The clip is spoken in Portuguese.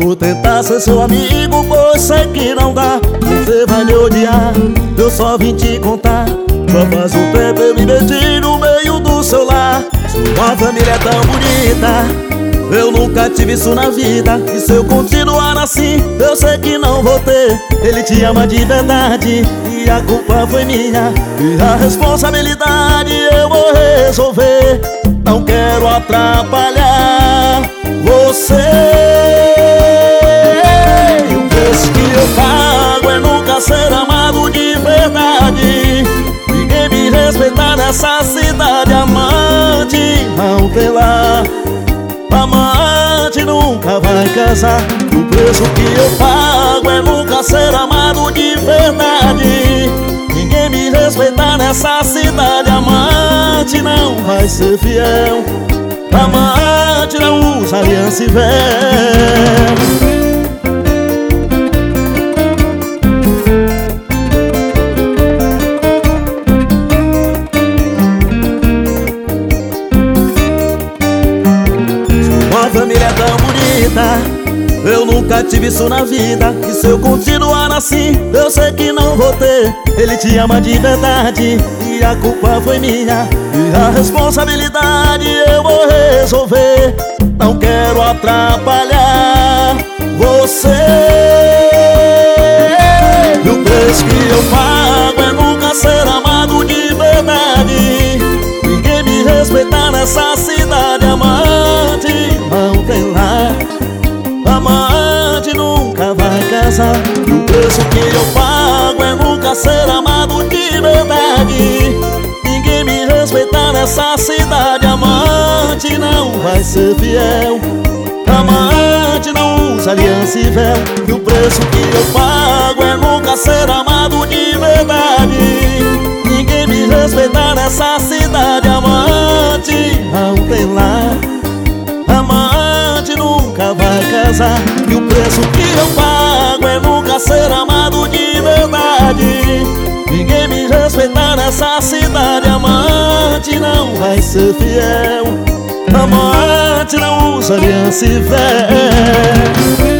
vou tentar ser seu amigo, pois sei que não dá. Você vai me odiar, eu só vim te contar. Só faz um tempo eu me meti no meio do seu lar. Sua família é tão bonita, eu nunca tive isso na vida. E se eu continuar assim, eu sei que não vou ter. Ele te ama de verdade e a culpa foi minha. E a responsabilidade eu vou resolver. Não quero atrapalhar você. E o preço que eu pago é nunca ser amado de verdade. Ninguém me respeitar nessa cidade. Amante não tem lá, amante nunca vai casar. O preço que eu pago é nunca ser amado de verdade. Ninguém me respeitar nessa cidade. Amante não vai ser fiel, amante não usa aliança e véu. Sua família é tão bonita, eu nunca tive isso na vida. E se eu continuar assim, eu sei que não vou ter. Ele te ama de verdade e a culpa foi minha. E a responsabilidade eu vou resolver. Não quero atrapalhar você. E o preço que eu pago é nunca ser amado de verdade. Ninguém me respeitar nessa cidade. Amante não tem lar, amante nunca vai casar. E o preço que eu pago é nunca ser amado de verdade. Ninguém me respeitar nessa cidade. Amante não vai ser fiel, amante não usa aliança e véu. E o preço que eu pago é nunca ser amado de verdade. Ninguém me respeitar nessa cidade. Amante não tem lar, amante nunca vai casar. E o preço que eu pago é nunca ser amado de verdade. Ninguém me respeitar nessa cidade. Amante não vai ser fiel, amante não usa aliança e véu.